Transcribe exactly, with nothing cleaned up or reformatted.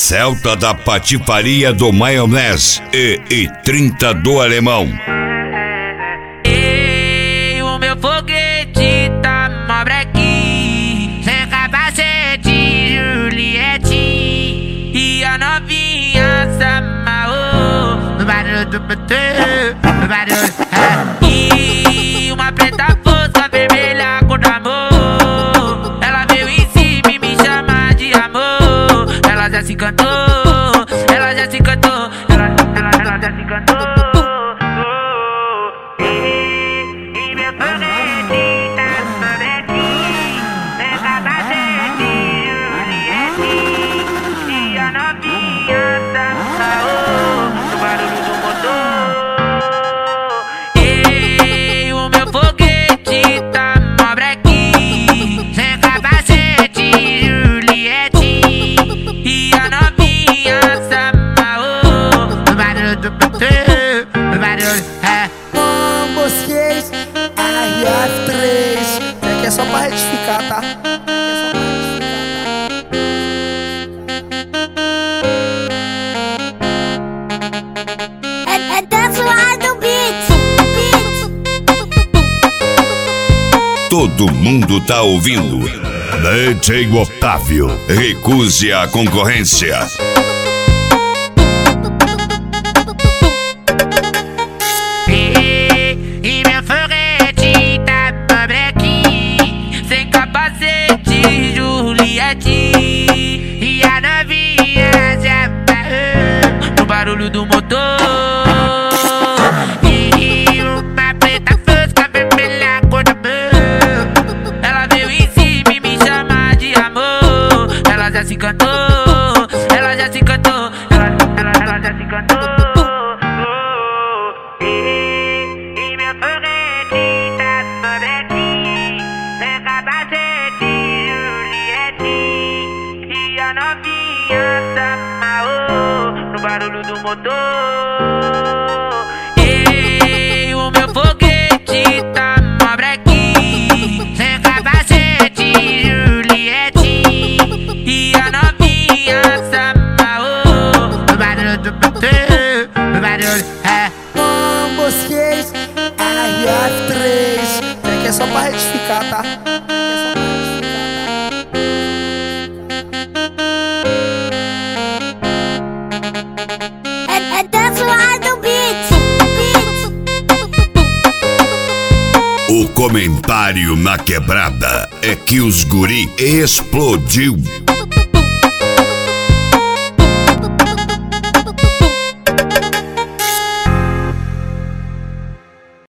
Celta da Patifaria do Maionese e, e trinta do Alemão. Ei, o meu foguete tá mó brequinho, sem capacete, Juliette. E a novinha se amarrou no barulho do botão, no barulho. E uma preta fosca vermelha cor do amor, ela veio em cima e me chama de amor. Ela já se encantou, ela já se encantou, ela, ela, ela já se encantou. E meu foguete tá mó brequinho, sem capacete, Juliette. E a novinha se amarrou no barulho do motor. Ei, o meu foguete tá mó brequinho, sem capacete, Juliette. E a novinha se amarrou no barulho do motor, no barulho, é. Combo seis, R F três. É que é só pra retificar, tá? É, é dance lá do beat, Todo mundo tá ouvindo. D J Otávio, recuse a concorrência. E, e meu foguete tá mó brequinho, sem capacete, Juliette. E a novinha se amarrou no barulho do motor. E uma preta fosca vermelha cor do amor, ela veio em cima e me chama de amor. Ela já se encantou, ela já se encantou, ela, ela, ela já se encantou. E meu foguete tá mó brequinho, sem capacete, Juliette. E a novinha se amarrou no barulho do motor. Ei, o meu foguete tá mó brequinho, sem capacete, Juliette. E a novinha se amarrou no barulho do motor, no barulho, é. Combo seis, R F três. É que é só pra retificar, tá? é, é dance lá do beat, O comentário na quebrada é que os guri explodiu.